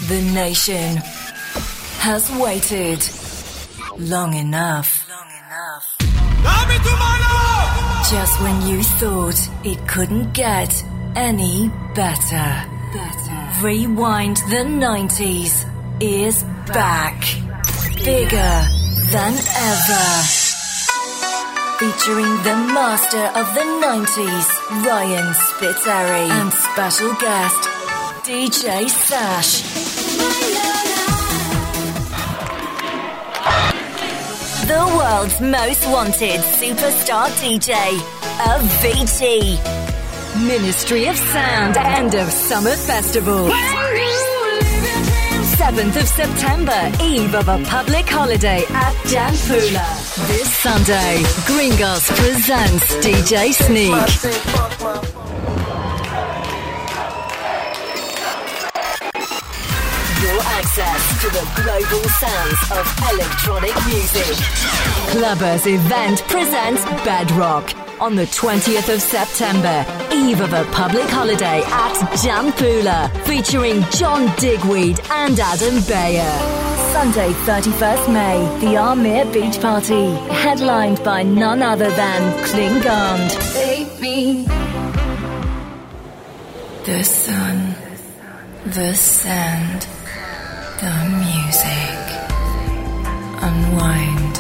The nation has waited long enough. Just when you thought it couldn't get any better. Rewind the 90s is back. Bigger than ever. Featuring the master of the 90s, Ryan Spiteri, and special guest, DJ Sash. The world's most wanted superstar DJ, Avicii. Ministry of Sound End of Summer Festival. 7th of September, eve of a public holiday at Jampula. This Sunday, Gringos presents DJ Sneak. Your access to the global sounds of electronic music. Clubbers Event presents Bedrock on the 20th of September, eve of a public holiday at Jampula, featuring John Digweed and Adam Beyer. Sunday, 31st May, the Armir Beach Party, headlined by none other than Klingond. Baby. The sun, the sand, the music. Unwind